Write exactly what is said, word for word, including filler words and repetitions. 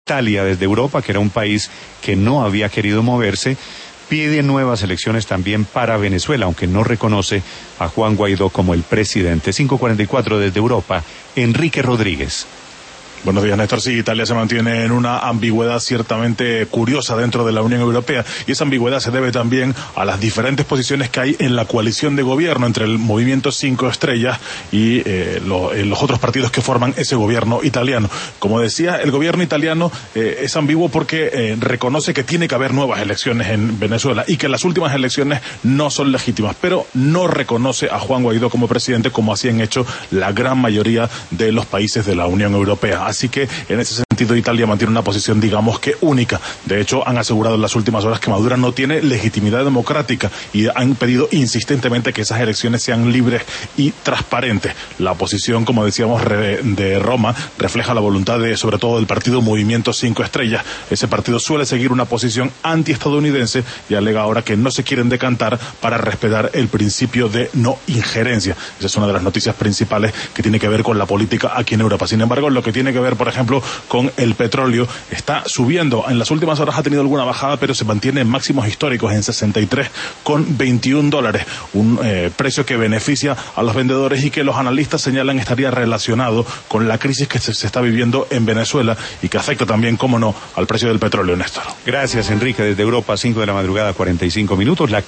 Italia desde Europa, que era un país que no había querido moverse, pide nuevas elecciones también para Venezuela, aunque no reconoce a Juan Guaidó como el presidente. cinco cuarenta y cuatro desde Europa, Enrique Rodríguez. Buenos días, Néstor. Sí, Italia se mantiene en una ambigüedad ciertamente curiosa dentro de la Unión Europea, y esa ambigüedad se debe también a las diferentes posiciones que hay en la coalición de gobierno entre el Movimiento Cinco Estrellas y eh, lo, eh, los otros partidos que forman ese gobierno italiano. Como decía, el gobierno italiano eh, es ambiguo porque eh, reconoce que tiene que haber nuevas elecciones en Venezuela y que las últimas elecciones no son legítimas, pero no reconoce a Juan Guaidó como presidente, como así han hecho la gran mayoría de los países de la Unión Europea. Así que en ese sentido Italia mantiene una posición, digamos que única. De hecho, han asegurado en las últimas horas que Maduro no tiene legitimidad democrática y han pedido insistentemente que esas elecciones sean libres y transparentes. La oposición, como decíamos, de Roma refleja la voluntad de, sobre todo, del partido Movimiento Cinco Estrellas. Ese partido suele seguir una posición antiestadounidense y alega ahora que no se quieren decantar para respetar el principio de no injerencia. Esa es una de las noticias principales que tiene que ver con la política aquí en Europa. Sin embargo, lo que tiene que ver, por ejemplo, con el petróleo, está subiendo. En las últimas horas ha tenido alguna bajada, pero se mantiene en máximos históricos en sesenta y tres con veintiún dólares, un eh, precio que beneficia a los vendedores y que los analistas señalan estaría relacionado con la crisis que se, se está viviendo en Venezuela y que afecta también, cómo no, al precio del petróleo, Néstor. Gracias, Enrique. Desde Europa, cinco de la madrugada, cuarenta y cinco minutos. La